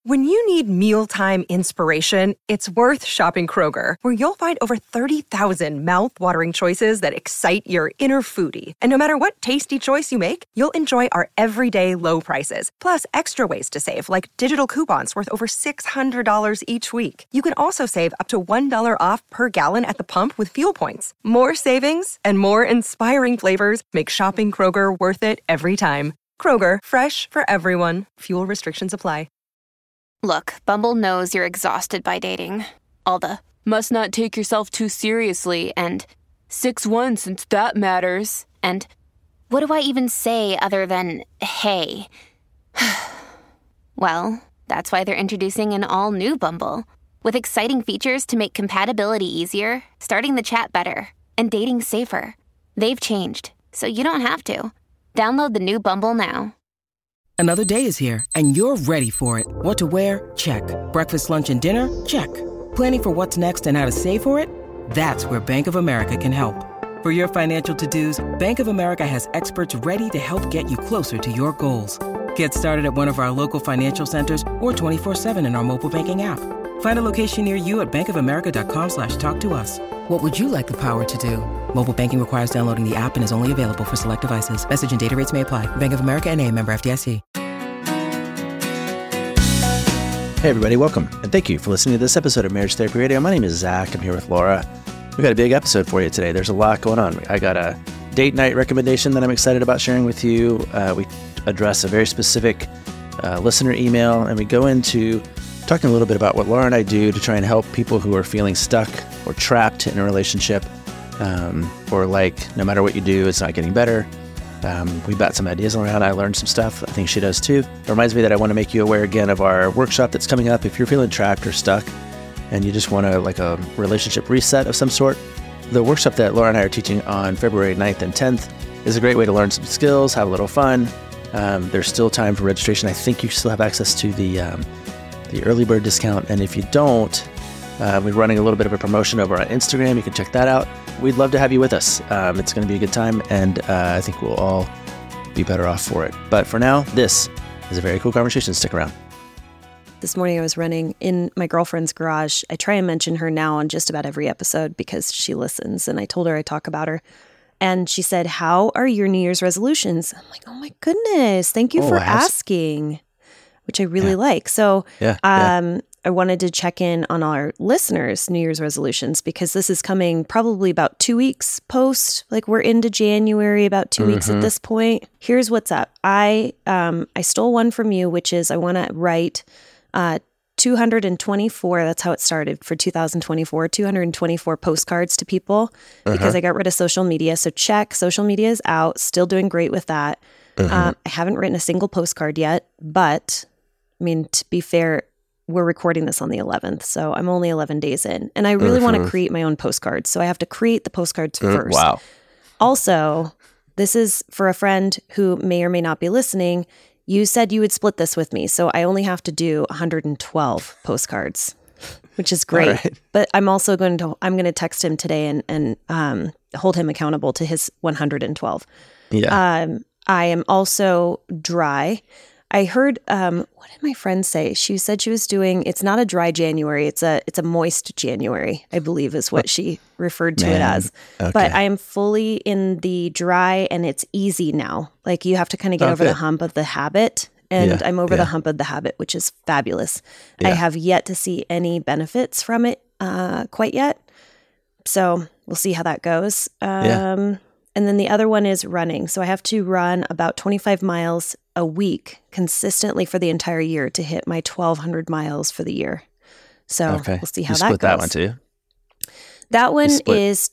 When you need mealtime inspiration, it's worth shopping Kroger, where you'll find over 30,000 mouth-watering choices that excite your inner foodie. And no matter what tasty choice you make, you'll enjoy our everyday low prices, plus extra ways to save, like digital coupons worth over $600 each week. You can also save up to $1 off per gallon at the pump with fuel points. More savings and more inspiring flavors make shopping Kroger worth it every time. Kroger, fresh for everyone. Fuel restrictions apply. Look, Bumble knows you're exhausted by dating. All the, must not take yourself too seriously, and 6'1" since that matters, and what do I even say other than, hey? Well, that's why they're introducing an all-new Bumble, with exciting features to make compatibility easier, starting the chat better, and dating safer. They've changed, so you don't have to. Download the new Bumble now. Another day is here, and you're ready for it. What to wear? Check. Breakfast, lunch, and dinner? Check. Planning for what's next and how to save for it? That's where Bank of America can help. For your financial to-dos, Bank of America has experts ready to help get you closer to your goals. Get started at one of our local financial centers or 24/7 in our mobile banking app. Find a location near you at bankofamerica.com/talktous. What would you like the power to do? Mobile banking requires downloading the app and is only available for select devices. Message and data rates may apply. Bank of America N.A., member FDIC. Hey everybody, welcome, and thank you for listening to this episode of Marriage Therapy Radio. My name is Zach. I'm here with Laura. We've got a big episode for you today. There's a lot going on. I got a date night recommendation that I'm excited about sharing with you. We address a very specific listener email, and we go into talking a little bit about what Laura and I do to try and help people who are feeling stuck or trapped in a relationship, or like no matter what you do, it's not getting better. We bat some ideas around. I learned some stuff. I think she does too. It reminds me that I want to make you aware again of our workshop that's coming up. If you're feeling trapped or stuck and you just want a relationship reset of some sort, the workshop that Laura and I are teaching on February 9th and 10th is a great way to learn some skills, have a little fun. There's still time for registration. I think you still have access to the early bird discount. And if you don't, we're running a little bit of a promotion over on Instagram. You can check that out. We'd love to have you with us. It's going to be a good time, and I think we'll all be better off for it. But for now, this is a very cool conversation. Stick around. This morning I was running in my girlfriend's garage. I try and mention her now on just about every episode because she listens, and I told her I talk about her. And she said, "How are your New Year's resolutions?" I'm like, "Oh my goodness, thank you for asking," which I really like. So I wanted to check in on our listeners' New Year's resolutions because this is coming probably about 2 weeks post. Like we're into January, about 2 weeks at this point. Here's what's up. I stole one from you, which is I want to write 224. That's how it started for 2024. 224 postcards to people because I got rid of social media. So check, social media is out. Still doing great with that. I haven't written a single postcard yet, but I mean, to be fair, we're recording this on the 11th, so I'm only 11 days in. And I really want to create my own postcards, so I have to create the postcards first. Wow. Also, this is for a friend who may or may not be listening. You said you would split this with me, so I only have to do 112 postcards, which is great. Right. But I'm also going to text him today and hold him accountable to his 112. Yeah. I am also dry. I heard, what did my friend say? She said she was doing, it's not a dry January, it's a moist January, I believe is what she referred to it as. Okay. But I am fully in the dry and it's easy now. Like you have to kind of get over the hump of the habit. And I'm over the hump of the habit, which is fabulous. Yeah. I have yet to see any benefits from it quite yet. So we'll see how that goes. And then the other one is running. So I have to run about 25 miles a week consistently for the entire year to hit my 1,200 miles for the year. So we'll see how that goes. You split that one too? That one is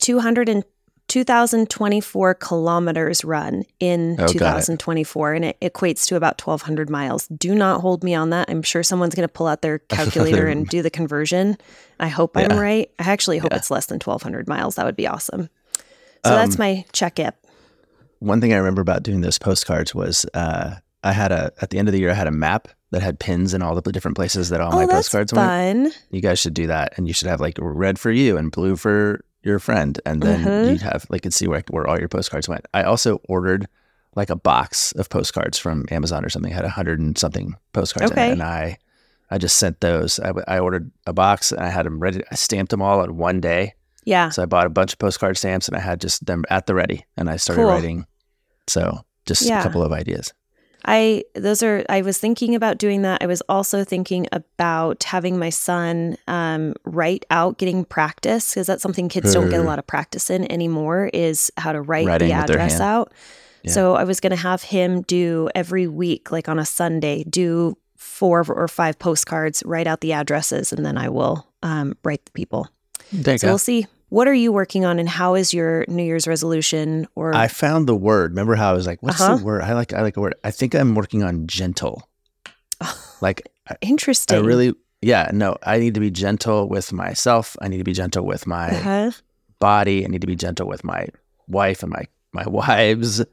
2,024 kilometers run in 2024, and it equates to about 1,200 miles. Do not hold me on that. I'm sure someone's going to pull out their calculator and do the conversion. I hope I'm right. I actually hope it's less than 1,200 miles. That would be awesome. So that's my check-up. One thing I remember about doing those postcards was at the end of the year, I had a map that had pins in all the different places that all my postcards went. Fun. You guys should do that. And you should have like red for you and blue for your friend. And then you'd have, like, could see where all your postcards went. I also ordered like a box of postcards from Amazon or something. It had 100 and something postcards in it. And I I just sent those. I ordered a box and I had them ready. I stamped them all in one day. Yeah. So I bought a bunch of postcard stamps and I had just them at the ready and I started writing. So just a couple of ideas. I was thinking about doing that. I was also thinking about having my son write out, getting practice, because that's something kids don't get a lot of practice in anymore, is how to write the address out. Yeah. So I was going to have him do every week, like on a Sunday, do 4 or 5 postcards, write out the addresses, and then I will write the people. So we'll see. What are you working on, and how is your New Year's resolution? Or I found the word. Remember how I was like, "What's the word?" I like a word. I think I'm working on gentle. Like interesting. I need to be gentle with myself. I need to be gentle with my body. I need to be gentle with my wife and my wives.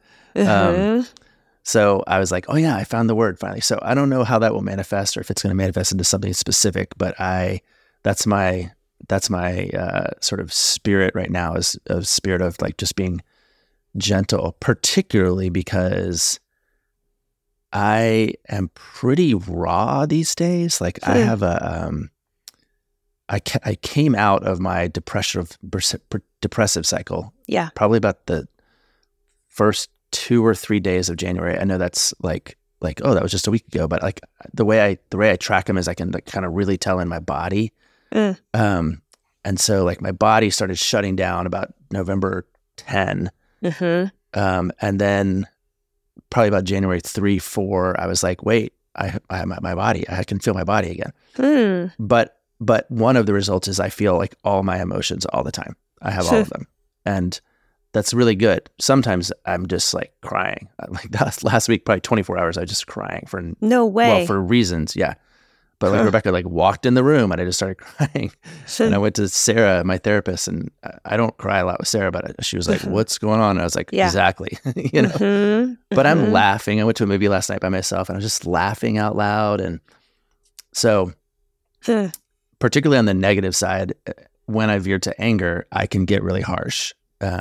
So I was like, oh yeah, I found the word finally. So I don't know how that will manifest or if it's going to manifest into something specific, but that's my sort of spirit right now, is a spirit of like just being gentle, particularly because I am pretty raw these days. Like I have I came out of my depressive cycle. Yeah. Probably about the first 2 or 3 days of January. I know that's like, oh, that was just a week ago, but like the way I track them is I can like kind of really tell in my body. And so like my body started shutting down about November 10. And then probably about January 3, 4, I was like, wait, I'm at my body. I can feel my body again. But one of the results is I feel like all my emotions all the time. I have all of them. And that's really good. Sometimes I'm just like crying. Like last week, probably 24 hours, I was just crying for no way. Well, for reasons, yeah. But like Rebecca like walked in the room and I just started crying. And I went to Sarah, my therapist, and I don't cry a lot with Sarah, but she was like, "What's going on?" And I was like, "Exactly," you know. But I'm laughing. I went to a movie last night by myself, and I was just laughing out loud. And so, particularly on the negative side, when I veer to anger, I can get really harsh.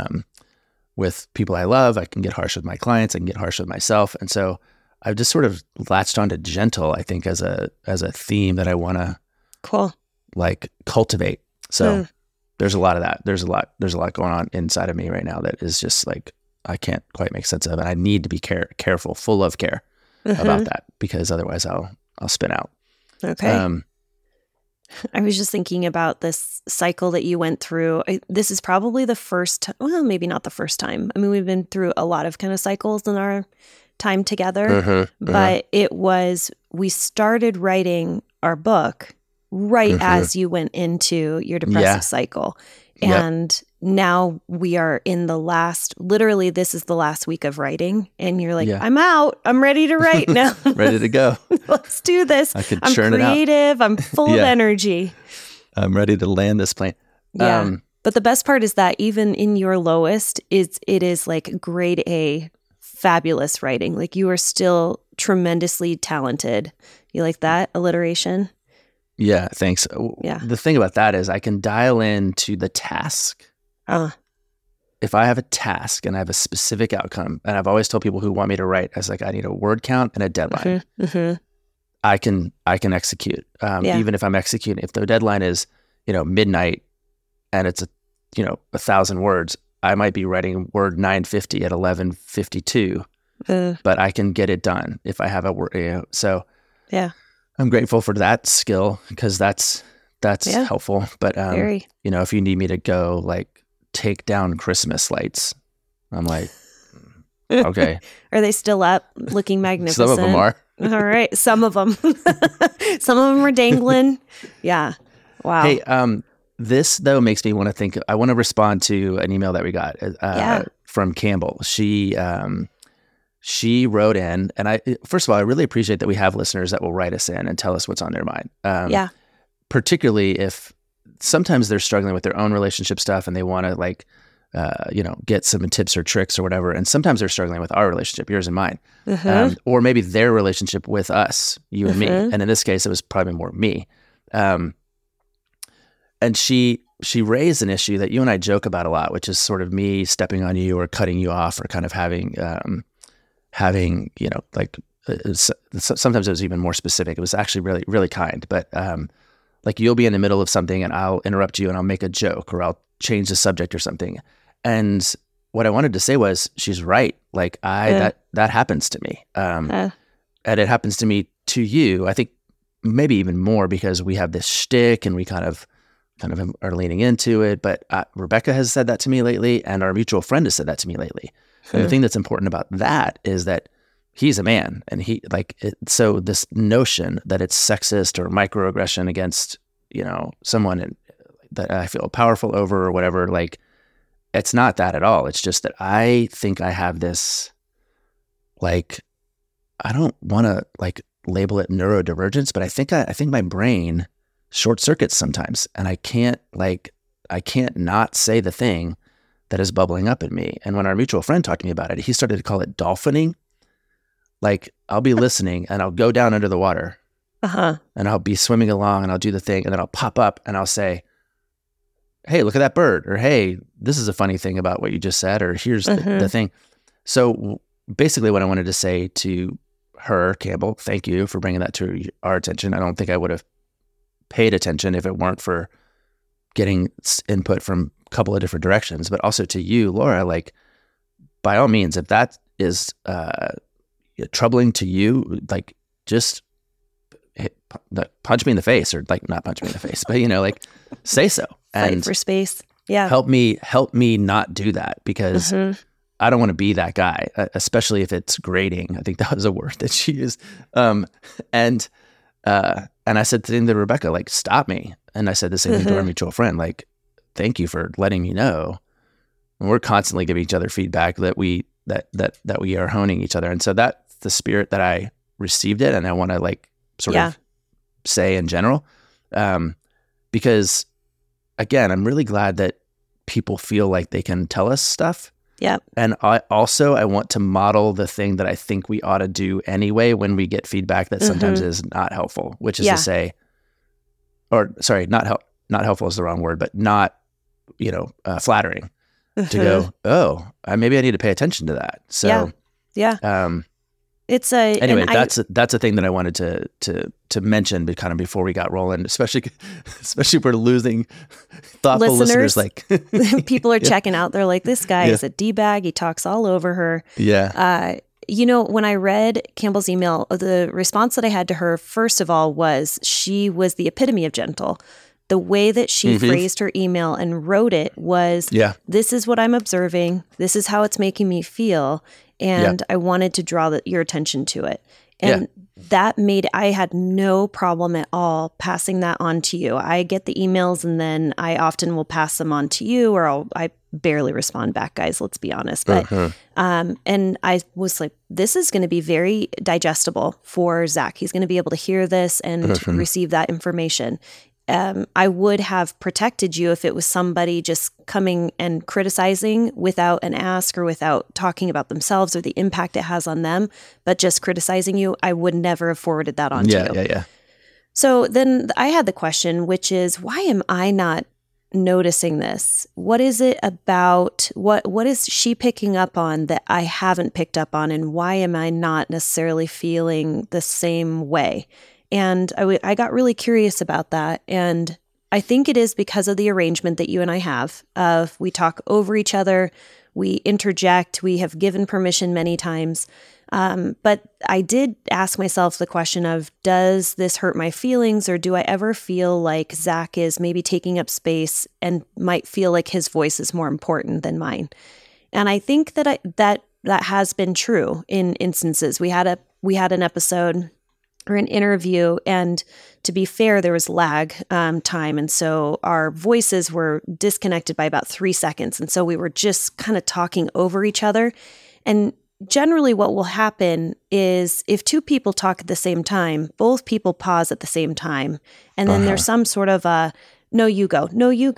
With people I love, I can get harsh with my clients, I can get harsh with myself. And so I've just sort of latched onto gentle, I think, as a theme that I want to like cultivate. So there's a lot of that. There's a lot going on inside of me right now that is just like, I can't quite make sense of. And I need to be careful, full of care about that, because otherwise I'll spin out. Okay. I was just thinking about this cycle that you went through. This is probably the first, well, maybe not the first time. I mean, we've been through a lot of kind of cycles in our time together, but we started writing our book right as you went into your depressive cycle. And now we are in literally this is the last week of writing, and you're like, I'm out. I'm ready to write now. Ready to go. Let's do this. I could churn it out. I'm creative. I'm full of energy. I'm ready to land this plane. Yeah. But the best part is that even in your lowest, it is like grade A, fabulous writing. Like you are still tremendously talented. You like that alliteration? Yeah, thanks. Yeah. The thing about that is I can dial in to the task. If I have a task and I have a specific outcome, and I've always told people who want me to write, I was like, I need a word count and a deadline. I can execute. Even if I'm executing, if the deadline is, midnight and it's 1,000 words, I might be writing word 950 at 11:52, but I can get it done if I have a word. So I'm grateful for that skill, because that's helpful. But if you need me to go like take down Christmas lights, I'm like, okay. Are they still up, looking magnificent? Some of them are. All right, some of them. Some of them are dangling. Yeah. Wow. Hey, this though makes me want to think. I want to respond to an email that we got from Campbell. She wrote in, and first of all, I really appreciate that we have listeners that will write us in and tell us what's on their mind. Particularly if sometimes they're struggling with their own relationship stuff and they want to get some tips or tricks or whatever. And sometimes they're struggling with our relationship, yours and mine, or maybe their relationship with us, you and me. And in this case, it was probably more me. And she raised an issue that you and I joke about a lot, which is sort of me stepping on you or cutting you off or kind of having sometimes it was even more specific. It was actually really, really kind. But like you'll be in the middle of something and I'll interrupt you and I'll make a joke or I'll change the subject or something. And what I wanted to say was, she's right. Like that happens to me. And it happens to me to you. I think maybe even more because we have this shtick and we kind of are leaning into it. But Rebecca has said that to me lately, and our mutual friend has said that to me lately. And the thing that's important about that is that he's a man, and so this notion that it's sexist or microaggression against, someone that I feel powerful over or whatever, like, it's not that at all. It's just that I think I have this, like, I don't want to like label it neurodivergence, but I think my brain short circuits sometimes, and I can't not say the thing that is bubbling up in me. And when our mutual friend talked to me about it, he started to call it dolphining. Like, I'll be listening and I'll go down under the water and I'll be swimming along and I'll do the thing, and then I'll pop up and I'll say, hey, look at that bird, or hey, this is a funny thing about what you just said, or here's the thing. So basically what I wanted to say to her, Campbell, thank you for bringing that to our attention. I don't think I would have paid attention if it weren't for getting input from a couple of different directions, but also to you, Laura, like, by all means, if that is troubling to you, like, just punch me in the face, or like, not punch me in the face, but like, say so. Fight And for space. Yeah. Help me not do that, because I don't want to be that guy, especially if it's grating. I think that was a word that she used. And I said to Rebecca, like, stop me. And I said the same thing to our mutual friend, like, thank you for letting me know. And we're constantly giving each other feedback that we are honing each other. And so that's the spirit that I received it. And I want to like sort of say in general, because again, I'm really glad that people feel like they can tell us stuff. Yeah. And I want to model the thing that I think we ought to do anyway when we get feedback that sometimes is not helpful, which is to say, or sorry, not helpful is the wrong word, but not, flattering. To go, oh, maybe I need to pay attention to that. So, it's anyway. That's a thing that I wanted to mention, but kind of before we got rolling, especially if we're losing thoughtful listeners. Like, people are checking out. They're like, this guy is a D-bag. He talks all over her. Yeah. When I read Campbell's email, the response that I had to her, first of all, was she was the epitome of gentle. The way that she phrased her email and wrote it was, this is what I'm observing. This is how it's making me feel. And I wanted to draw your attention to it. And that I had no problem at all passing that on to you. I get the emails and then I often will pass them on to you, or I barely respond back, guys, let's be honest. But, and I was like, this is going to be very digestible for Zach. He's going to be able to hear this and receive that information. I would have protected you if it was somebody just coming and criticizing without an ask or without talking about themselves or the impact it has on them, but just criticizing you. I would never have forwarded that on to you. Yeah. So then I had the question, which is, why am I not noticing this? What is it about, what is she picking up on that I haven't picked up on, and why am I not necessarily feeling the same way? And I got really curious about that. And I think it is because of the arrangement that you and I have of we talk over each other, we interject, we have given permission many times. But I did ask myself the question of, does this hurt my feelings, or do I ever feel like Zach is maybe taking up space and might feel like his voice is more important than mine? And I think that that has been true in instances. We had an episode or an interview, and to be fair, there was lag time. And so our voices were disconnected by about 3 seconds. And so we were just kind of talking over each other. And generally what will happen is if two people talk at the same time, both people pause at the same time. And then there's some sort of a, no, you go.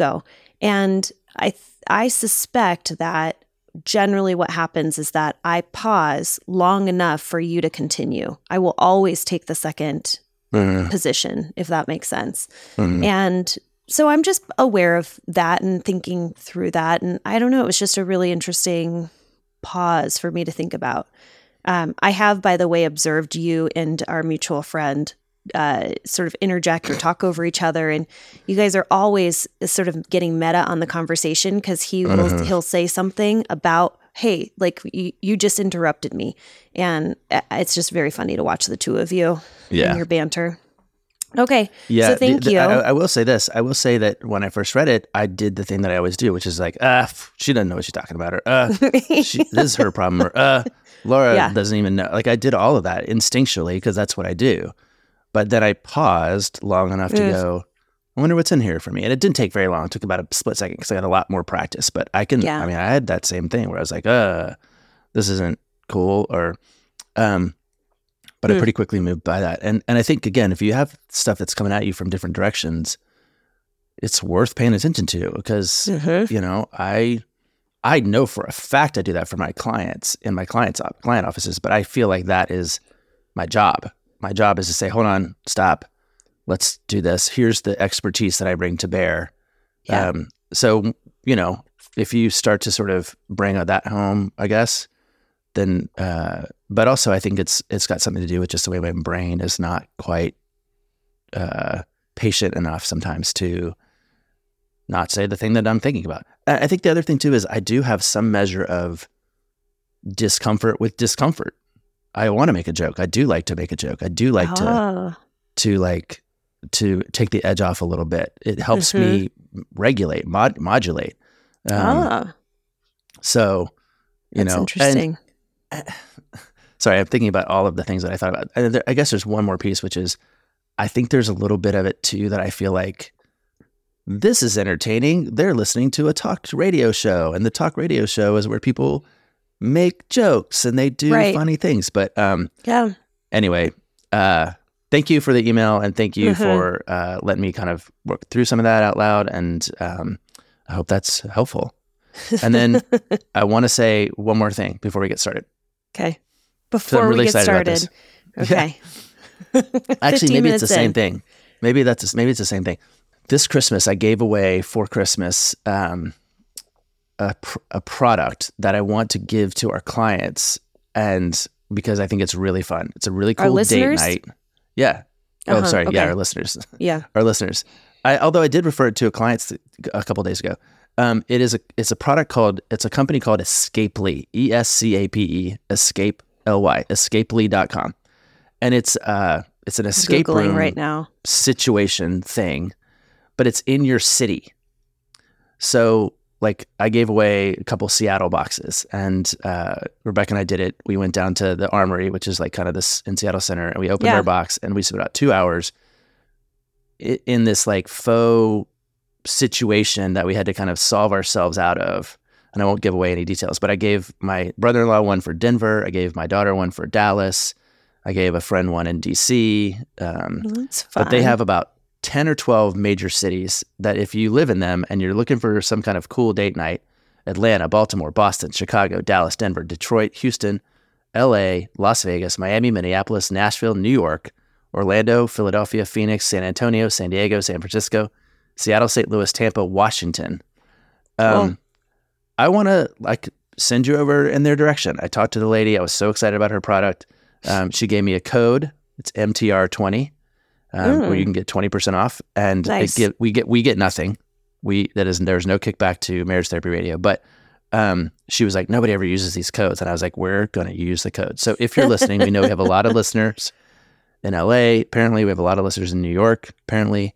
And I suspect that generally what happens is that I pause long enough for you to continue. I will always take the second position, if that makes sense. And so I'm just aware of that and thinking through that. And I don't know, it was just a really interesting pause for me to think about. I have, by the way, observed you and our mutual friend sort of interject or talk over each other, and you guys are always sort of getting meta on the conversation because he'll say something about, hey, like you just interrupted me, and it's just very funny to watch the two of you and your banter. Okay. Yeah. So thank you. I will say this. I will say that when I first read it, I did the thing that I always do, which is like, she doesn't know what she's talking about. Or, this is her problem. Or, Laura doesn't even know. Like, I did all of that instinctually because that's what I do. But then I paused long enough to go, I wonder what's in here for me. And it didn't take very long. It took about a split second because I got a lot more practice. But I had that same thing where I was like, this isn't cool. Or, but I pretty quickly moved by that. And I think, again, if you have stuff that's coming at you from different directions, it's worth paying attention to because, I know for a fact I do that for my clients in my client offices, but I feel like that is my job. My job is to say, hold on, stop, let's do this. Here's the expertise that I bring to bear. Yeah. So, if you start to sort of bring that home, I guess, then, but also I think it's got something to do with just the way my brain is not quite patient enough sometimes to not say the thing that I'm thinking about. I think the other thing too is I do have some measure of discomfort with discomfort. I want to make a joke. I do like to make a joke. I do like to take the edge off a little bit. It helps me regulate, modulate. So, that's interesting. Sorry, I'm thinking about all of the things that I thought about. And I guess there's one more piece, which is I think there's a little bit of it too that I feel like this is entertaining. They're listening to a talk radio show, and the talk radio show is where people make jokes and they do funny things. But anyway, thank you for the email, and thank you for letting me kind of work through some of that out loud. And I hope that's helpful. And then I want to say one more thing before we get started. Okay. Before we get started. Okay. Yeah. Actually, maybe it's the same thing. Maybe it's the same thing. This Christmas, I gave away for Christmas a product that I want to give to our clients, and because I think it's really fun. It's a really cool date night. Yeah. Oh, sorry. Okay. Yeah, our listeners. Yeah. Our listeners. Although I did refer it to a client a couple days ago. It's a company called Escapely, ESCAPE, Escape, LY, escapely.com. And it's an escape room right now situation thing, but it's in your city. So like I gave away a couple Seattle boxes, and Rebecca and I did it. We went down to the Armory, which is like kind of this in Seattle Center, and we opened our box, and we spent about 2 hours in this like faux situation that we had to kind of solve ourselves out of. And I won't give away any details, but I gave my brother-in-law one for Denver. I gave my daughter one for Dallas. I gave a friend one in DC. That's fun. But they have about 10 or 12 major cities that if you live in them and you're looking for some kind of cool date night, Atlanta, Baltimore, Boston, Chicago, Dallas, Denver, Detroit, Houston, LA, Las Vegas, Miami, Minneapolis, Nashville, New York, Orlando, Philadelphia, Phoenix, San Antonio, San Diego, San Francisco, Seattle, St. Louis, Tampa, Washington. Cool. I want to send you over in their direction. I talked to the lady. I was so excited about her product. She gave me a code. It's MTR20, where you can get 20% off. And nice. we get nothing. There's no kickback to Marriage Therapy Radio. But she was like, nobody ever uses these codes. And I was like, we're going to use the code. So if you're listening, we know we have a lot of listeners in LA. Apparently, we have a lot of listeners in New York. Apparently,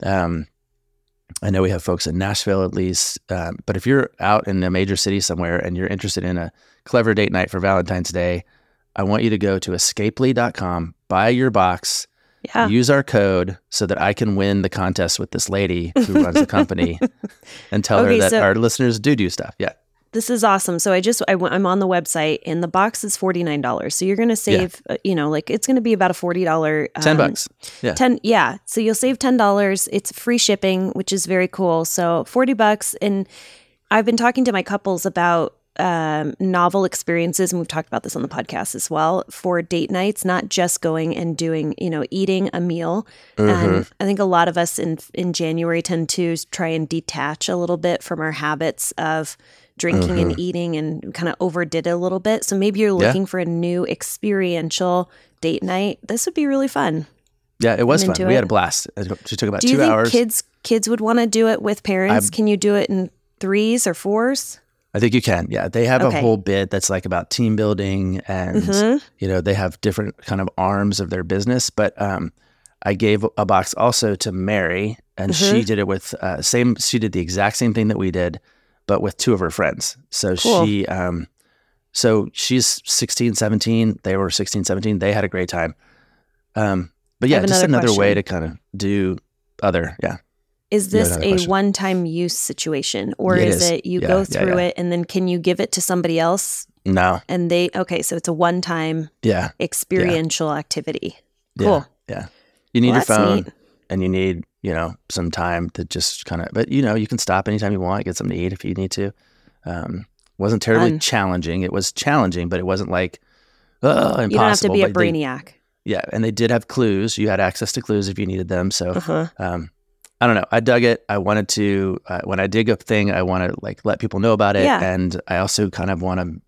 I know we have folks in Nashville at least, but if you're out in a major city somewhere and you're interested in a clever date night for Valentine's Day, I want you to go to escapely.com, buy your box, use our code so that I can win the contest with this lady who runs the company and tell her that our listeners do stuff. Yeah. This is awesome. So I'm on the website, and the box is $49. So you're going to save, it's going to be about a $40. $10. Yeah. So you'll save $10. It's free shipping, which is very cool. So $40. And I've been talking to my couples about novel experiences, and we've talked about this on the podcast as well, for date nights, not just going and doing, eating a meal. And I think a lot of us in January tend to try and detach a little bit from our habits of drinking and eating and kind of overdid it a little bit. So maybe you're looking for a new experiential date night. This would be really fun. Yeah, it was fun. We had a blast. She took about 2 hours. Do you think kids would want to do it with parents? Can you do it in 3s or 4s? I think you can. Yeah, they have a whole bit that's like about team building, and they have different kind of arms of their business. But I gave a box also to Mary, and she did it with She did the exact same thing that we did, but with 2 of her friends. So cool. So she's 16, 17. They were 16, 17. They had a great time. But yeah, just another way to kind of do other, Is this a one-time use situation, or is it you go through it and then can you give it to somebody else? No. And so it's a one-time experiential activity. Cool. Yeah. You need your phone and you need, some time to just kind of, but you can stop anytime you want, get something to eat if you need to. Wasn't terribly challenging. It was challenging, but it wasn't like, impossible. You don't have to be a brainiac. And they did have clues. You had access to clues if you needed them. So, I don't know. I dug it. I wanted to, when I dig a thing, I want to like let people know about it. Yeah. And I also kind of want to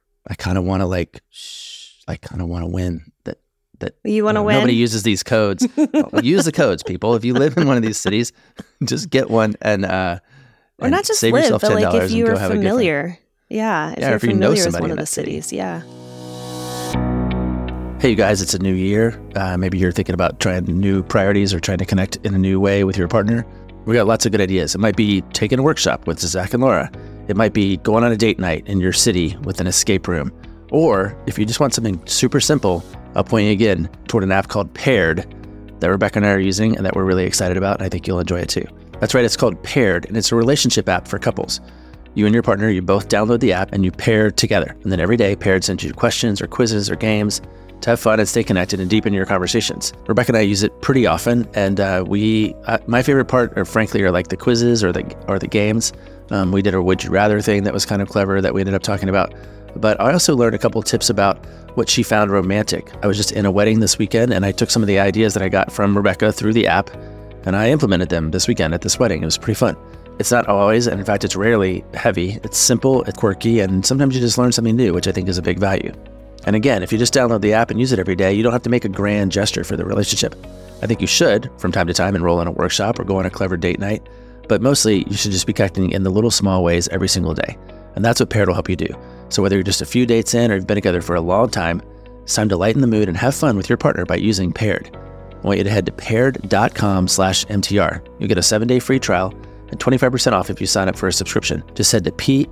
win that. You want to win? Nobody uses these codes. Use the codes, people. If you live in one of these cities, just get one and or not just save yourself $10 like if you're familiar. Yeah. If you're familiar with one of the cities. Yeah. Hey, you guys, it's a new year. Maybe you're thinking about trying new priorities or trying to connect in a new way with your partner. We got lots of good ideas. It might be taking a workshop with Zach and Laura. It might be going on a date night in your city with an escape room. Or if you just want something super simple, I'll point you again toward an app called Paired that Rebecca and I are using and that we're really excited about. And I think you'll enjoy it too. That's right. It's called Paired, and it's a relationship app for couples. You and your partner, you both download the app and you pair together. And then every day, Paired sends you questions or quizzes or games to have fun and stay connected and deepen your conversations. Rebecca and I use it pretty often, and my favorite part, frankly, are like the quizzes or the games. We did a Would You Rather thing that was kind of clever that we ended up talking about. But I also learned a couple tips about what she found romantic. I was just in a wedding this weekend, and I took some of the ideas that I got from Rebecca through the app, and I implemented them this weekend at this wedding. It was pretty fun. It's not always, and in fact, it's rarely heavy. It's simple, it's quirky, and sometimes you just learn something new, which I think is a big value. And again, if you just download the app and use it every day, you don't have to make a grand gesture for the relationship. I think you should, from time to time, enroll in a workshop or go on a clever date night. But mostly, you should just be connecting in the little small ways every single day. And that's what Paired will help you do. So whether you're just a few dates in or you've been together for a long time, it's time to lighten the mood and have fun with your partner by using Paired. I want you to head to paired.com/MTR. You'll get a 7-day free trial and 25% off if you sign up for a subscription. Just head to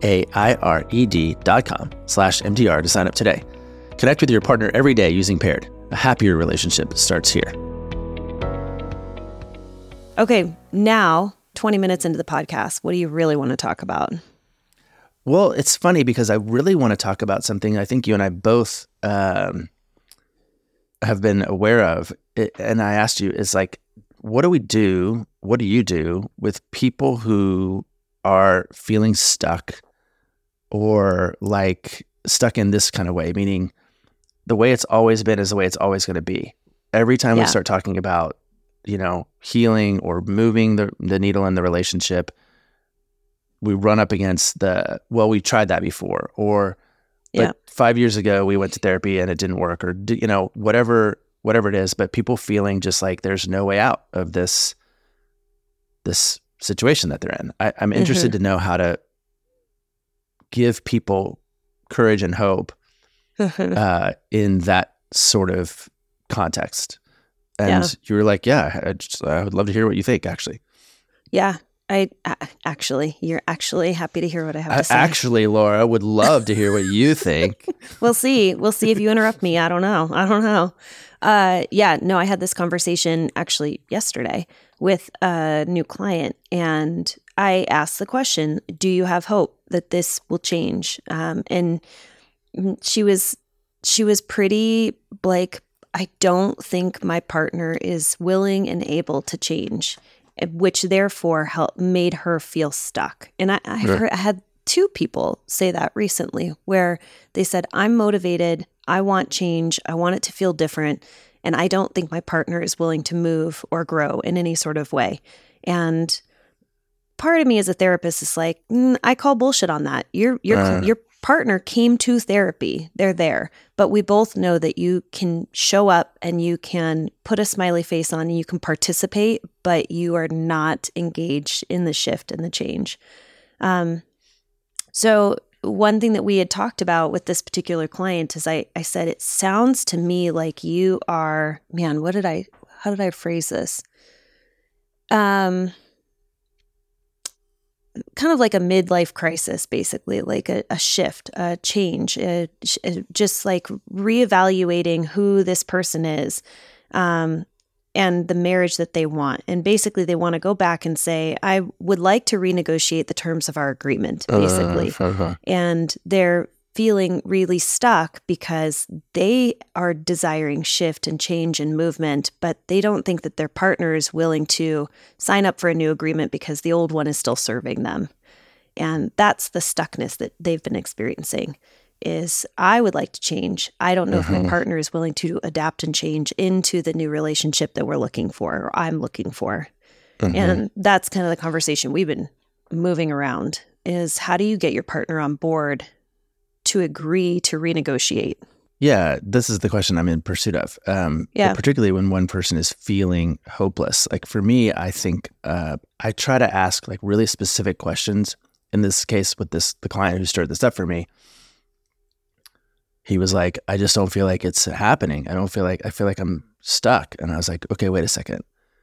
paired.com/MTR to sign up today. Connect with your partner every day using Paired. A happier relationship starts here. Okay, now 20 minutes into the podcast, what do you really want to talk about? Well, it's funny because I really want to talk about something I think you and I both have been aware of. And I asked you, it's like, what do you do with people who are feeling stuck or like stuck in this kind of way, meaning the way it's always been is the way it's always going to be. Every time we start talking about, healing or moving the needle in the relationship, we run up against we tried that before, but 5 years ago we went to therapy and it didn't work, or whatever it is. But people feeling just like there's no way out of this situation that they're in. I'm interested to know how to give people courage and hope in that sort of context. And you were like, I would love to hear what you think, actually. Yeah. You're actually happy to hear what I have to say. Actually, Laura, would love to hear what you think. We'll see if you interrupt me. I don't know. I had this conversation actually yesterday with a new client, and I asked the question, do you have hope that this will change? And she was pretty like, I don't think my partner is willing and able to change, which therefore made her feel stuck. And I had 2 people say that recently where they said, I'm motivated, I want change, I want it to feel different, and I don't think my partner is willing to move or grow in any sort of way. And part of me as a therapist is like, I call bullshit on that. Your partner came to therapy. They're there. But we both know that you can show up and you can put a smiley face on and you can participate, but you are not engaged in the shift and the change. So one thing that we had talked about with this particular client is I said, it sounds to me like you are, man, how did I phrase this? Kind of like a midlife crisis, basically, like a shift, a change, just like reevaluating who this person is and the marriage that they want. And basically, they want to go back and say, I would like to renegotiate the terms of our agreement, basically. And they're feeling really stuck because they are desiring shift and change and movement, but they don't think that their partner is willing to sign up for a new agreement because the old one is still serving them. And that's the stuckness that they've been experiencing is I would like to change. I don't know if my partner is willing to adapt and change into the new relationship that we're looking for or I'm looking for. And that's kind of the conversation we've been moving around is how do you get your partner on board to agree to renegotiate? Yeah, this is the question I'm in pursuit of. Particularly when one person is feeling hopeless. Like for me, I think I try to ask like really specific questions. In this case with the client who stirred this up for me, he was like, I just don't feel like it's happening. I feel like I'm stuck. And I was like, okay, wait a second.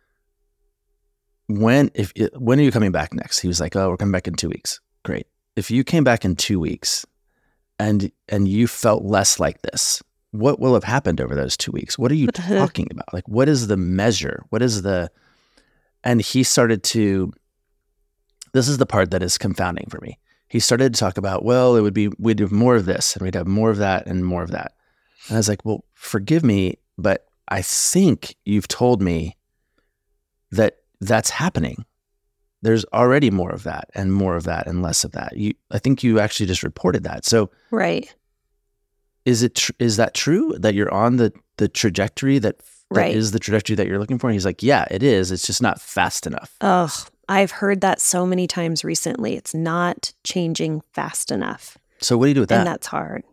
When are you coming back next? He was like, oh, we're coming back in 2 weeks. Great. If you came back in 2 weeks, and you felt less like this, what will have happened over those 2 weeks? What are you talking about? Like, what is the measure? And he started to, this is the part that is confounding for me. He started to talk about, well, we'd have more of this and we'd have more of that and more of that. And I was like, well, forgive me, but I think you've told me that that's happening. There's already more of that and less of that. I think you actually just reported that. So, right. Is that true that you're on the trajectory that is the trajectory that you're looking for? And he's like, yeah, it is. It's just not fast enough. Oh, I've heard that so many times recently. It's not changing fast enough. So what do you do with that? And that's hard.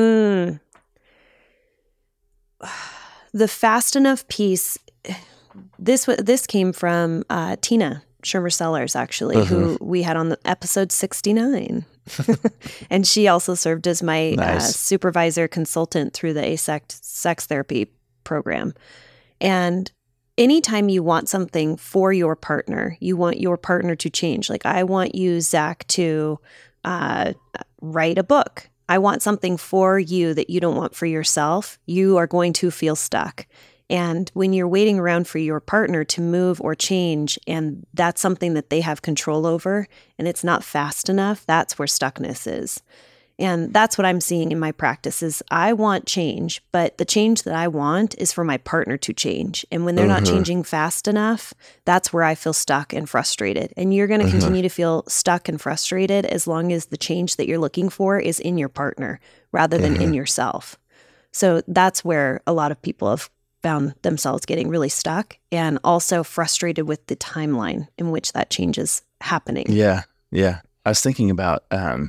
The fast enough piece, this came from Tina Shermer Sellers, actually, who we had on the episode 69. And she also served as my supervisor consultant through the ASECT sex therapy program. And anytime you want something for your partner, you want your partner to change. Like I want you, Zach, to write a book. I want something for you that you don't want for yourself. You are going to feel stuck. And when you're waiting around for your partner to move or change, and that's something that they have control over, and it's not fast enough, that's where stuckness is. And that's what I'm seeing in my practice is I want change, but the change that I want is for my partner to change. And when they're not changing fast enough, that's where I feel stuck and frustrated. And you're going to continue to feel stuck and frustrated as long as the change that you're looking for is in your partner rather than in yourself. So that's where a lot of people have found themselves getting really stuck and also frustrated with the timeline in which that change is happening. Yeah. I was thinking about,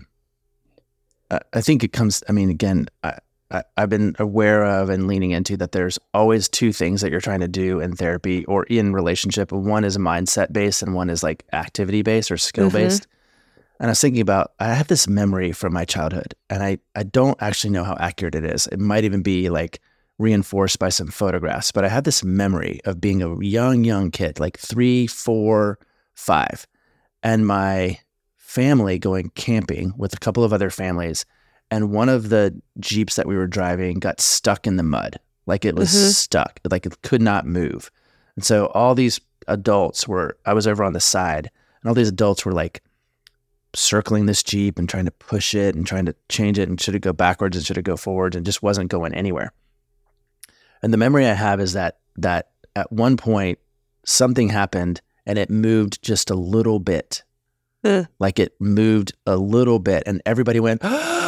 I think it comes, again, I've been aware of and leaning into that there's always two things that you're trying to do in therapy or in relationship. One is mindset based and one is like activity based or skill based. And I was thinking about, I have this memory from my childhood and I don't actually know how accurate it is. It might even be like reinforced by some photographs, but I have this memory of being a young kid, like 3, 4, 5, and my family going camping with a couple of other families, and one of the Jeeps that we were driving got stuck in the mud. Like it was stuck, like it could not move. And so all these adults I was over on the side, and all these adults were like circling this Jeep and trying to push it and trying to change it, and should it go backwards and should it go forwards, and just wasn't going anywhere. And the memory I have is that at one point something happened and it moved just a little bit. Like it moved a little bit and everybody went,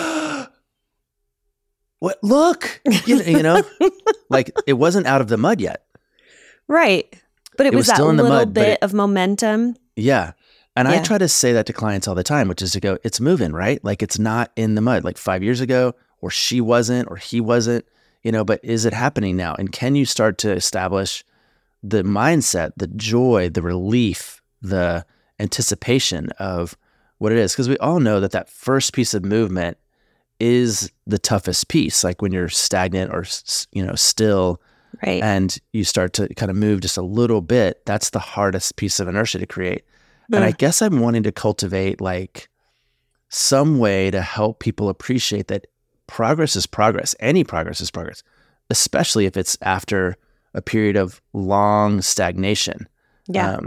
what? Look, you know, like it wasn't out of the mud yet. Right. But it was that still in the little mud, bit of momentum. Yeah. And I try to say that to clients all the time, which is to go, it's moving, right? Like it's not in the mud like 5 years ago, or she wasn't, or he wasn't, but is it happening now? And can you start to establish the mindset, the joy, the relief, the anticipation of what it is? Because we all know that first piece of movement is the toughest piece. Like when you're stagnant or, still, right, and you start to kind of move just a little bit, that's the hardest piece of inertia to create. And I guess I'm wanting to cultivate like some way to help people appreciate that progress is progress. Any progress is progress, especially if it's after a period of long stagnation. Yeah.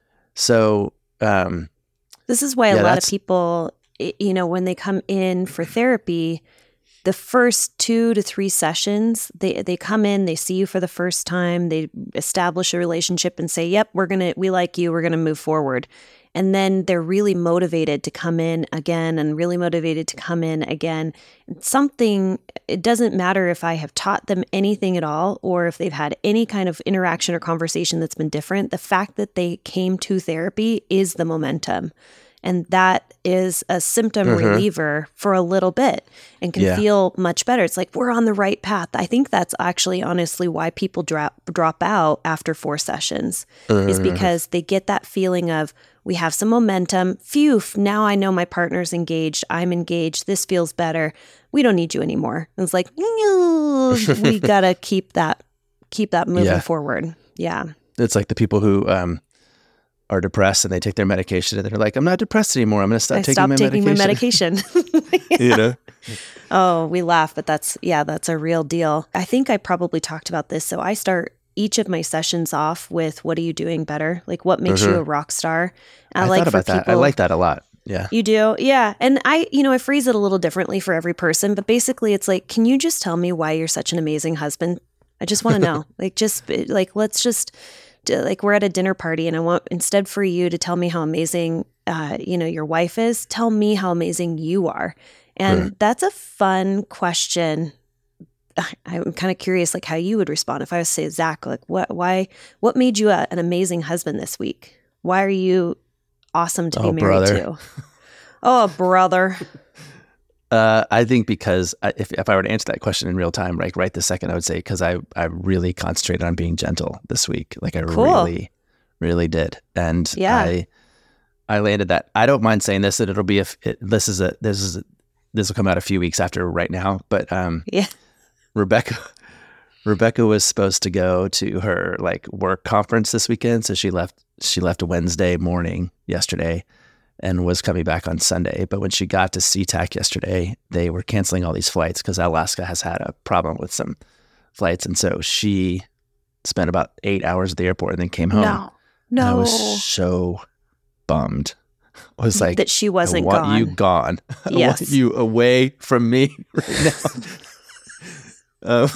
This is why a lot of people, when they come in for therapy, the first 2 to 3 sessions, they come in, they see you for the first time, they establish a relationship and say, yep, we like you, we're going to move forward. And then they're really motivated to come in again and really motivated to come in again. It doesn't matter if I have taught them anything at all or if they've had any kind of interaction or conversation that's been different. The fact that they came to therapy is the momentum. And that is a symptom reliever for a little bit and can feel much better. It's like, we're on the right path. I think that's actually honestly why people drop out after 4 sessions is because they get that feeling of, we have some momentum. Phew, now I know my partner's engaged. I'm engaged. This feels better. We don't need you anymore. And it's like, we got to keep that moving forward. Yeah. It's like the people who are depressed and they take their medication and they're like, I'm not depressed anymore. I'm going to stop taking my medication. Oh, we laugh, but that's a real deal. I think I probably talked about this. So I start each of my sessions off with, what are you doing better? Like, what makes you a rock star? I thought about that. I like that a lot. Yeah. You do? Yeah. And I phrase it a little differently for every person, but basically it's like, can you just tell me why you're such an amazing husband? I just want to know. Let's just, we're at a dinner party and I want, instead for you to tell me how amazing, your wife is, tell me how amazing you are. And that's a fun question. I'm kind of curious, like how you would respond if I was to say, Zach, like what made you an amazing husband this week? Why are you awesome to be married to? Oh, brother. I think because if I were to answer that question in real time, like right this second, I would say because I really concentrated on being gentle this week. Like I really, really did. And I landed that. I don't mind saying this, that it'll be this will come out a few weeks after right now. But Rebecca was supposed to go to her like work conference this weekend. So she left a Wednesday morning yesterday and was coming back on Sunday. But when she got to SeaTac yesterday, they were canceling all these flights because Alaska has had a problem with some flights. And so she spent about 8 hours at the airport and then came home. No. And I was so bummed. I was like, that she wasn't gone. I want you gone. Yes. I want you away from me right now.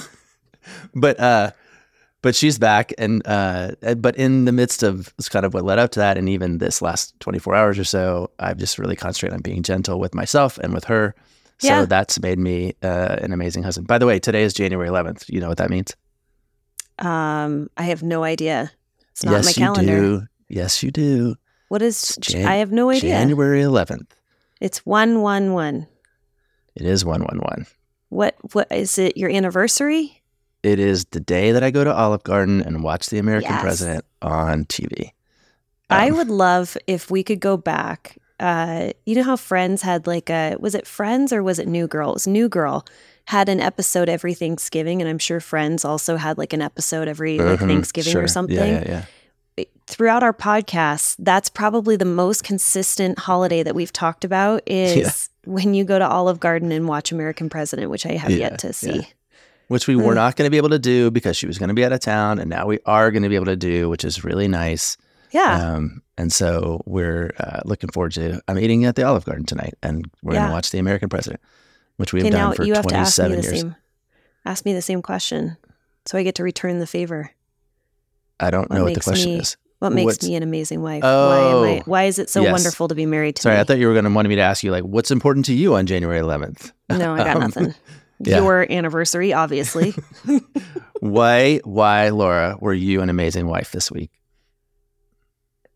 But she's back, and but in the midst of kind of what led up to that, and even this last 24 hours or so, I've just really concentrated on being gentle with myself and with her. So that's made me an amazing husband. By the way, today is January 11th. You know what that means? I have no idea. It's not on my calendar. Yes, you do. What is? I have no idea. January 11th. It's 111. It is 111. What is it? Your anniversary? It is the day that I go to Olive Garden and watch The American President on TV. I would love if we could go back. You know how Friends had was it Friends or was it New Girl? It was New Girl had an episode every Thanksgiving, and I'm sure Friends also had like an episode every Thanksgiving or something. Yeah. Throughout our podcast, that's probably the most consistent holiday that we've talked about is when you go to Olive Garden and watch American President, which I have yet to see. Yeah. Which we were not going to be able to do because she was going to be out of town, and now we are going to be able to do, which is really nice. Yeah. And so we're looking forward to, I'm eating at the Olive Garden tonight, and we're going to watch The American President, which we have done for 27 years. Ask me the same question so I get to return the favor. I don't know what the question is. What makes me an amazing wife? Oh, why is it so wonderful to be married to Sorry, me? I thought you were going to want me to ask you, like, what's important to you on January 11th? No, I got nothing. Your anniversary, obviously. Why, Laura, were you an amazing wife this week?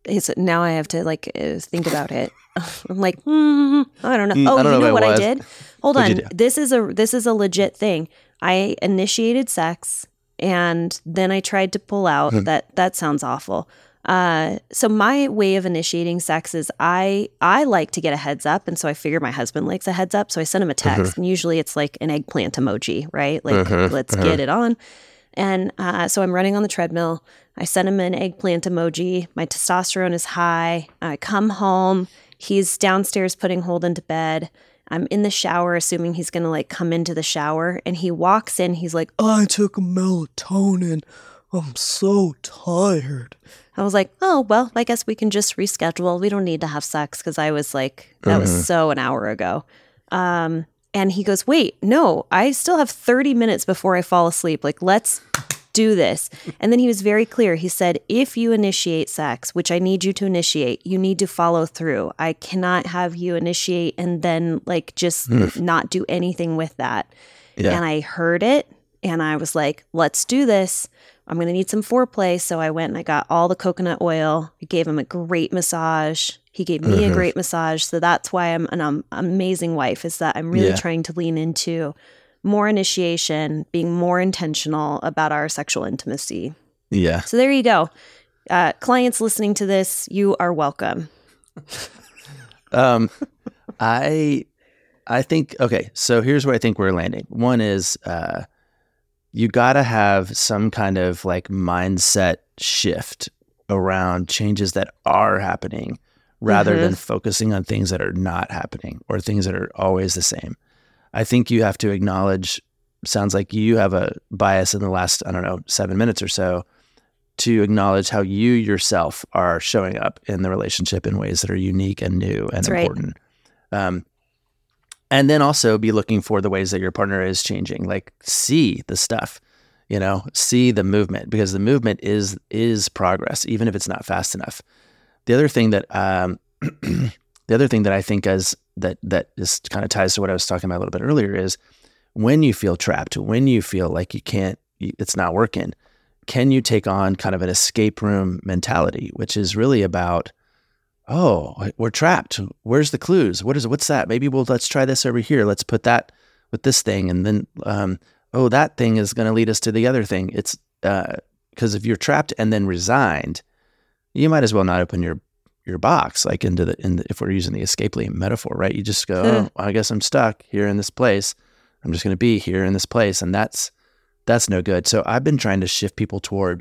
now I have to like think about it. I'm like, I don't know. Oh, I don't you know what I was. did? Hold What'd on. you do? This is a legit thing. I initiated sex and then I tried to pull out. That sounds awful. So my way of initiating sex is I like to get a heads up, and so I figure my husband likes a heads up, so I send him a text, and usually it's like an eggplant emoji, right? Like let's get it on. And so I'm running on the treadmill. I send him an eggplant emoji. My testosterone is high. I come home. He's downstairs putting Holden to bed. I'm in the shower, assuming he's going to like come into the shower. And he walks in. He's like, I took a melatonin. I'm so tired. I was like, oh, well, I guess we can just reschedule. We don't need to have sex because I was like, that was so an hour ago. And he goes, wait, no, I still have 30 minutes before I fall asleep. Like, let's do this. And then he was very clear. He said, if you initiate sex, which I need you to initiate, you need to follow through. I cannot have you initiate and then like just not do anything with that. Yeah. And I heard it and I was like, let's do this. I'm going to need some foreplay. So I went and I got all the coconut oil. I gave him a great massage. He gave me a great massage. So that's why I'm an amazing wife, is that I'm really trying to lean into more initiation, being more intentional about our sexual intimacy. Yeah. So there you go. Clients listening to this, you are welcome. I think, okay, so here's where I think we're landing. One is you got to have some kind of like mindset shift around changes that are happening rather than focusing on things that are not happening or things that are always the same. I think you have to acknowledge, sounds like you have a bias in the last, 7 minutes or so, to acknowledge how you yourself are showing up in the relationship in ways that are unique and new and important. Right. And then also be looking for the ways that your partner is changing, like see the stuff, see the movement, because the movement is progress, even if it's not fast enough. The other thing that I think that is kind of ties to what I was talking about a little bit earlier is when you feel trapped, when you feel like it's not working, can you take on kind of an escape room mentality, which is really about, oh, we're trapped. Where's the clues? What's that? Maybe let's try this over here. Let's put that with this thing. And then, that thing is going to lead us to the other thing. It's because if you're trapped and then resigned, you might as well not open your box, like if we're using the escape room metaphor, right? You just go, oh, I guess I'm stuck here in this place. I'm just going to be here in this place. And that's no good. So I've been trying to shift people toward,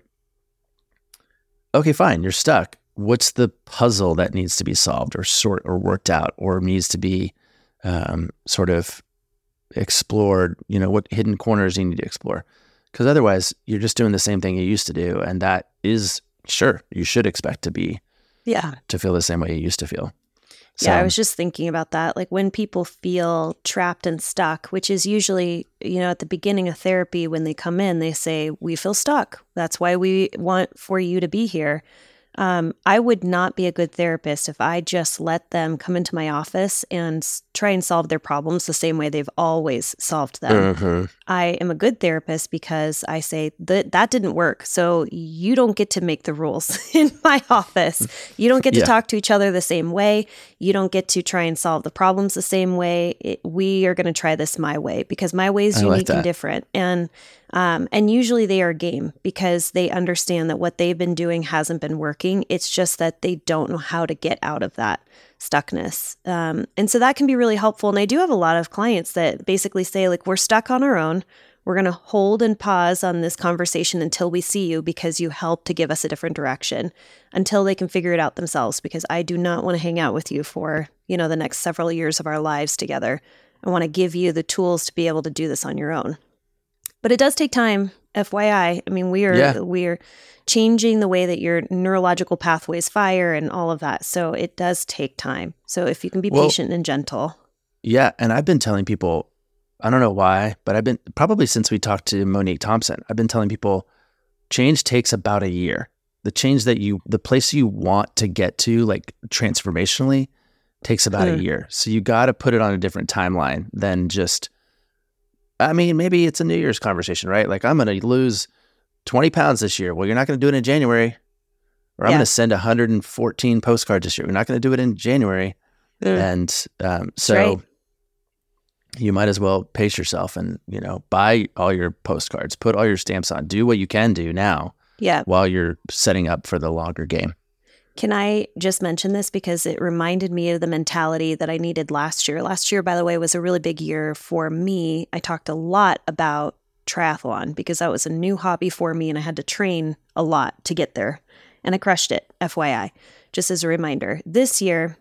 okay, fine, you're stuck. What's the puzzle that needs to be solved or worked out or needs to be sort of explored? What hidden corners you need to explore? Because otherwise you're just doing the same thing you used to do. And that is, sure, you should expect to feel the same way you used to feel. So, yeah, I was just thinking about that. Like when people feel trapped and stuck, which is usually, at the beginning of therapy, when they come in, they say, we feel stuck. That's why we want for you to be here. I would not be a good therapist if I just let them come into my office and try and solve their problems the same way they've always solved them. I am a good therapist because I say that didn't work. So you don't get to make the rules in my office. You don't get to talk to each other the same way. You don't get to try and solve the problems the same way. We are going to try this my way because my way is unique and different. And usually they are game because they understand that what they've been doing hasn't been working. It's just that they don't know how to get out of that stuckness. And so that can be really helpful. And I do have a lot of clients that basically say, like, we're stuck on our own. We're going to hold and pause on this conversation until we see you because you helped to give us a different direction, until they can figure it out themselves, because I do not want to hang out with you for, the next several years of our lives together. I want to give you the tools to be able to do this on your own. But it does take time, FYI. I mean, we're changing the way that your neurological pathways fire and all of that. So it does take time. So if you can be patient and gentle. Yeah. And I've been telling people, I don't know why, but I've been, probably since we talked to Monique Thompson, I've been telling people change takes about a year. The change the place you want to get to, like transformationally, takes about a year. So you got to put it on a different timeline than just, maybe it's a New Year's conversation, right? Like, I'm going to lose 20 pounds this year. Well, you're not going to do it in January. or I'm going to send 114 postcards this year. We're not going to do it in January. And so you might as well pace yourself and, buy all your postcards, put all your stamps on, do what you can do now while you're setting up for the longer game. Can I just mention this because it reminded me of the mentality that I needed last year. Last year, by the way, was a really big year for me. I talked a lot about triathlon because that was a new hobby for me and I had to train a lot to get there. And I crushed it, FYI, just as a reminder. Last year,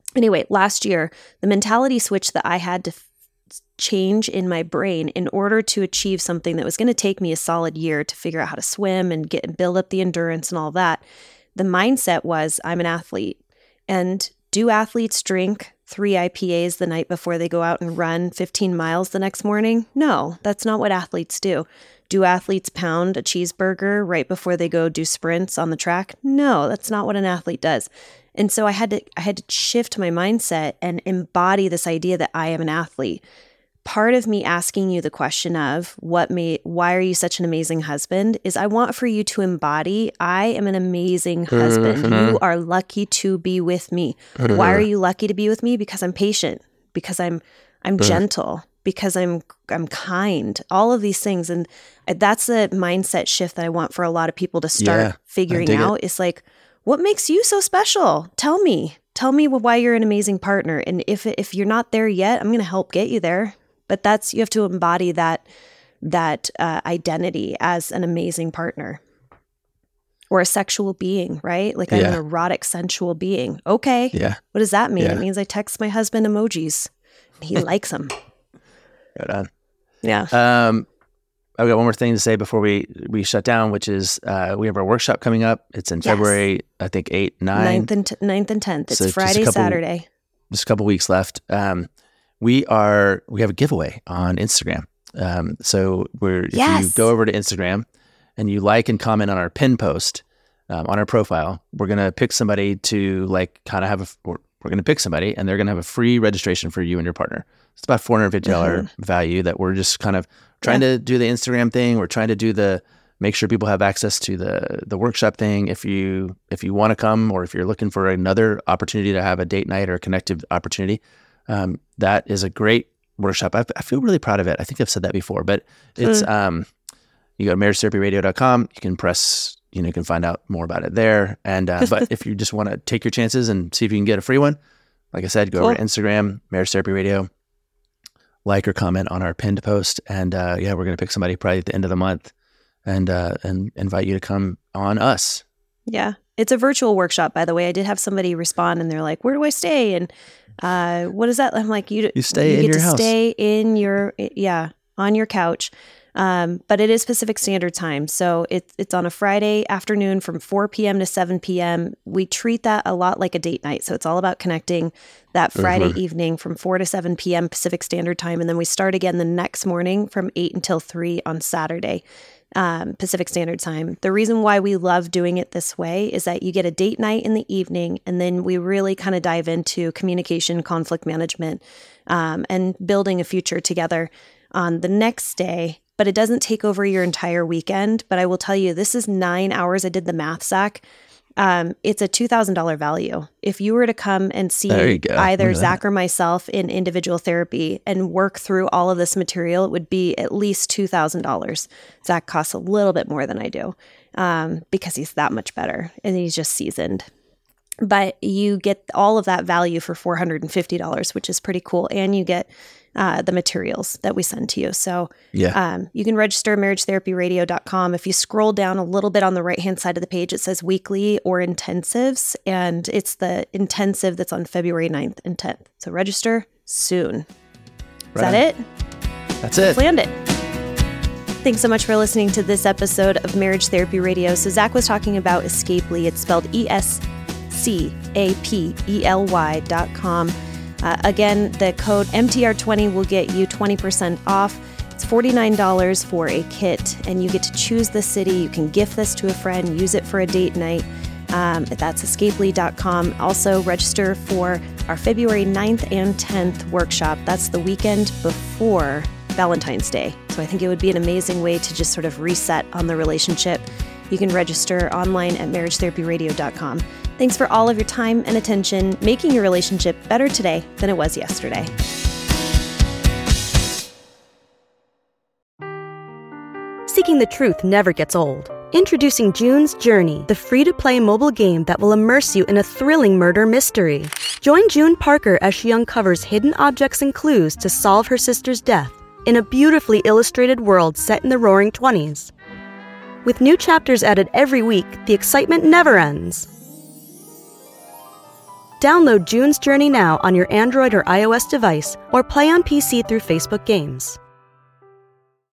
the mentality switch that I had to change in my brain in order to achieve something that was going to take me a solid year to figure out how to swim and build up the endurance and all that. The mindset was, I'm an athlete. And do athletes drink 3 IPAs the night before they go out and run 15 miles the next morning? No, that's not what athletes do. Do athletes pound a cheeseburger right before they go do sprints on the track? No, that's not what an athlete does. And so I had to shift my mindset and embody this idea that I am an athlete. Part of me asking you the question of why are you such an amazing husband is I want for you to embody, I am an amazing husband. You are lucky to be with me. Why are you lucky to be with me? Because I'm patient, because I'm gentle, because I'm kind, all of these things. And that's the mindset shift that I want for a lot of people to start figuring out. It's like, what makes you so special? Tell me why you're an amazing partner. And if you're not there yet, I'm going to help get you there. But you have to embody that identity as an amazing partner or a sexual being, right? Like I'm an erotic, sensual being. Okay. Yeah. What does that mean? It means I text my husband emojis. He likes them. Right on. Yeah. I've got one more thing to say before we shut down, which is we have our workshop coming up. It's in February, I think 8th, 9th. 9th and 10th. It's Friday, Saturday. Just a couple weeks left. We have a giveaway on Instagram. So if you go over to Instagram and you like and comment on our pin post on our profile, we're going to pick somebody to we're going to pick somebody and they're going to have a free registration for you and your partner. It's about $450 value that we're just kind of trying to do the Instagram thing. We're trying to make sure people have access to the workshop thing. If you want to come or if you're looking for another opportunity to have a date night or a connective opportunity, that is a great workshop. I feel really proud of it. I think I've said that before, but it's, you go to marriagetherapyradio.com. You can you can find out more about it there. And, but if you just want to take your chances and see if you can get a free one, like I said, go over to Instagram, Marriage Therapy Radio, like or comment on our pinned post. And, we're going to pick somebody probably at the end of the month and invite you to come on us. Yeah. It's a virtual workshop, by the way. I did have somebody respond and they're like, where do I stay? And what is that? I'm like, you stay in your house. Stay in your, on your couch. But it is Pacific Standard Time. So it's on a Friday afternoon from 4 p.m. to 7 p.m. We treat that a lot like a date night. So it's all about connecting that Friday evening from 4 to 7 p.m. Pacific Standard Time. And then we start again the next morning from 8 until 3 on Saturday. Pacific Standard Time. The reason why we love doing it this way is that you get a date night in the evening, and then we really kind of dive into communication, conflict management, and building a future together on the next day. But it doesn't take over your entire weekend. But I will tell you, this is 9 hours. I did the math, Zach. It's a $2,000 value. If you were to come and see either Zach or myself in individual therapy and work through all of this material, it would be at least $2,000. Zach costs a little bit more than I do because he's that much better and he's just seasoned. But you get all of that value for $450, which is pretty cool. And you get the materials that we send to you. So you can register marriagetherapyradio.com. If you scroll down a little bit on the right-hand side of the page, it says weekly or intensives. And it's the intensive that's on February 9th and 10th. So register soon. Is that it? That's it. Planned it. Thanks so much for listening to this episode of Marriage Therapy Radio. So Zach was talking about Escapely. It's spelled ESCAPELY.com. Again, the code MTR20 will get you 20% off. It's $49 for a kit, and you get to choose the city. You can gift this to a friend, use it for a date night. That's escapely.com. Also, register for our February 9th and 10th workshop. That's the weekend before Valentine's Day. So I think it would be an amazing way to just sort of reset on the relationship You can register online at marriagetherapyradio.com. Thanks for all of your time and attention, making your relationship better today than it was yesterday. Seeking the truth never gets old. Introducing June's Journey, the free-to-play mobile game that will immerse you in a thrilling murder mystery. Join June Parker as she uncovers hidden objects and clues to solve her sister's death in a beautifully illustrated world set in the Roaring '20s. With new chapters added every week, the excitement never ends. Download June's Journey now on your Android or iOS device, or play on PC through Facebook Games.